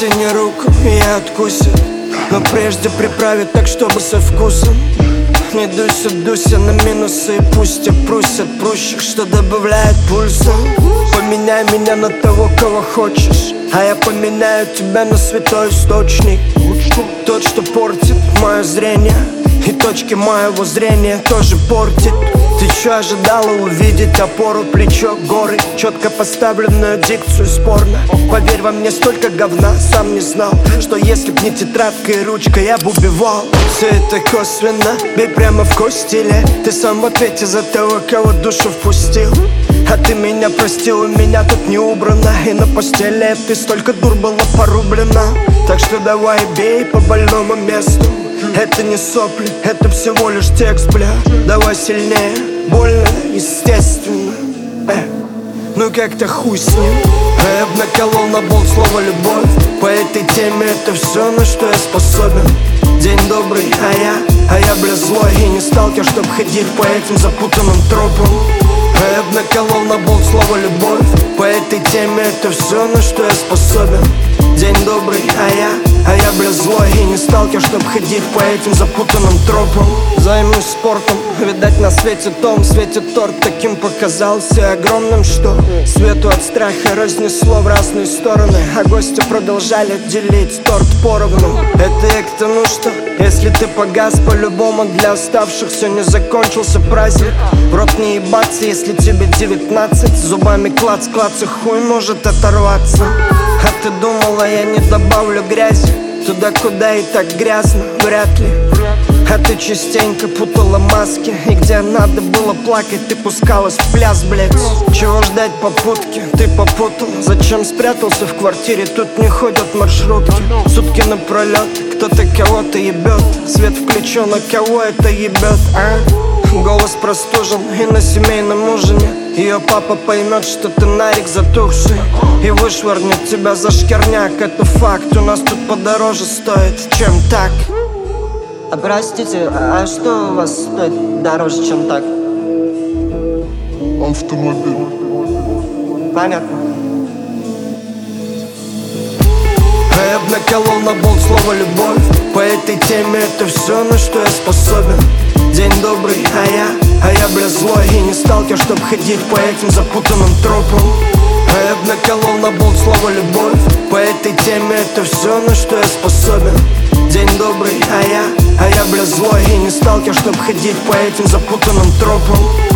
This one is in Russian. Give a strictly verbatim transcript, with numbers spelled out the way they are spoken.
Протяни руку, и я откусю, но прежде приправить так, чтобы со вкусом. Не дуйся, дуйся на минусы, и пусть опрусят прущих, что добавляет пульса. Поменяй меня на того, кого хочешь, а я поменяю тебя на святой источник. Тот, что портит мое зрение, и точки моего зрения тоже портит. Ты чё ожидала увидеть? Опору, плечо, горы, четко поставленную дикцию спорно. Поверь, во мне столько говна, сам не знал, что если б не тетрадка и ручка, я б убивал. Все это косвенно, бей прямо в кость, или ты сам в ответе за того, кого душу впустил. А ты меня простил, у меня тут не убрано, и на постели ты столько дур была порублена. Так что давай бей по больному месту. Это не сопли, это всего лишь текст, бля. Давай сильнее, больно, естественно. э, Ну как-то хуй с ним. А я б наколол на болт слово любовь. По этой теме это все, на что я способен. День добрый, а я, а я, бля, злой. И не сталкер, чтоб ходить по этим запутанным тропам. А я б наколол на болт слово любовь. По этой теме это все, на что я способен. День добрый, а я, а я, бля, злой. И не сталкер, чтоб ходить по этим запутанным тропам. Займусь спортом, видать на свете том. Светит торт, таким показался огромным, что свету от страха разнесло в разные стороны, а гости продолжали делить торт поровну. Это я к тому, что если ты погас, по-любому для оставшихся не закончился праздник. В рот не ебаться, если тебе девятнадцать. Зубами клац-клац, и хуй может оторваться. А ты думала, я не добавлю грязи туда, куда и так грязно? Вряд ли. А ты частенько путала маски, и где надо было плакать, ты пускалась в пляс, блять. Чего ждать попутки, ты попутал. Зачем спрятался в квартире, тут не ходят маршрутки. Сутки напролет, кто-то кого-то ебет. Свет включен, а кого это ебет, а? Голос простужен, и на семейном ужине ее папа поймет, что ты нарик затухший, и вышвырнет тебя за шкерняк. Это факт, у нас тут подороже стоит, чем так. А простите, а что у вас стоит дороже, чем так? Автомобиль. Понятно. А я б наколол на болт слово любовь. По этой теме это все, на что я способен. День добрый, а я, а я, бля, злой. И не сталкер, чтоб ходить по этим запутанным тропам. А я б наколол на болт слово любовь. По этой теме это все, на что я способен. День добрый, а я, а я, бля, злой. И не сталкер, чтоб ходить по этим запутанным тропам.